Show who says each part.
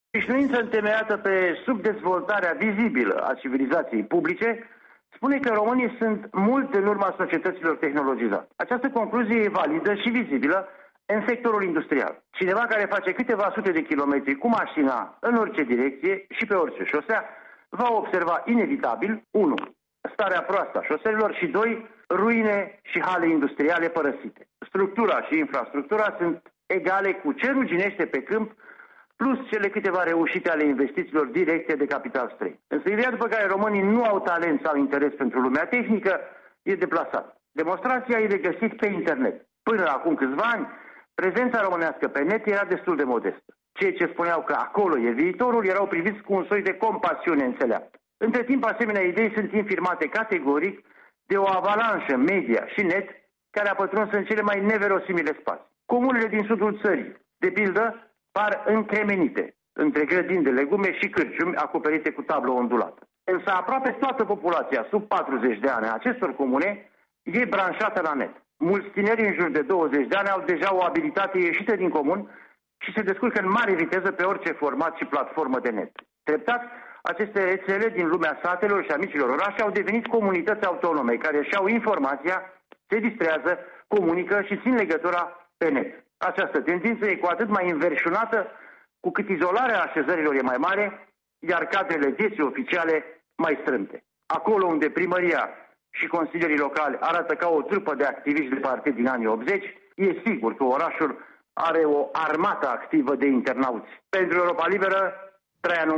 Speaker 1: Obișnuință întemeiată pe subdezvoltarea vizibilă a civilizației publice spune că românii sunt mult în urma societăților tehnologizate. Această concluzie e validă și vizibilă în sectorul industrial. Cineva care face câteva sute de kilometri cu mașina în orice direcție și pe orice șosea va observa inevitabil 1. Starea proastă a șoselelor și 2. Ruine și hale industriale părăsite. Structura și infrastructura sunt egale cu ce ruginește pe câmp plus cele câteva reușite ale investițiilor directe de capital străin. Însă ideea după care românii nu au talent sau interes pentru lumea tehnică e deplasată. Demonstrația e de găsit pe internet. Până acum câțiva ani, prezența românească pe net era destul de modestă. Cei ce spuneau că acolo e viitorul erau priviți cu un soi de compasiune înțeleaptă. Între timp, asemenea idei sunt infirmate categoric de o avalanșă media și net care a pătruns în cele mai neverosimile spații. Comunele din sudul țării, de pildă, par încremenite între grădini de legume și cârciumi acoperite cu tablă ondulată. Însă aproape toată populația sub 40 de ani a acestor comune e branșată la net. Mulți tineri în jur de 20 de ani au deja o abilitate ieșită din comun și se descurcă în mare viteză pe orice format și platformă de net. Treptat, aceste rețele din lumea satelor și a micilor orașe au devenit comunități autonome care își au informația, se distrează, comunică și țin legătura pe net. Această tendință e cu atât mai înverșunată cu cât izolarea așezărilor e mai mare, iar cadrele vieții oficiale mai strâmte. Acolo unde primăria și consilierii locali arată ca o trupă de activiști de partid din anii 80, e sigur că orașul are o armată activă de internauți. Pentru Europa Liberă, Traian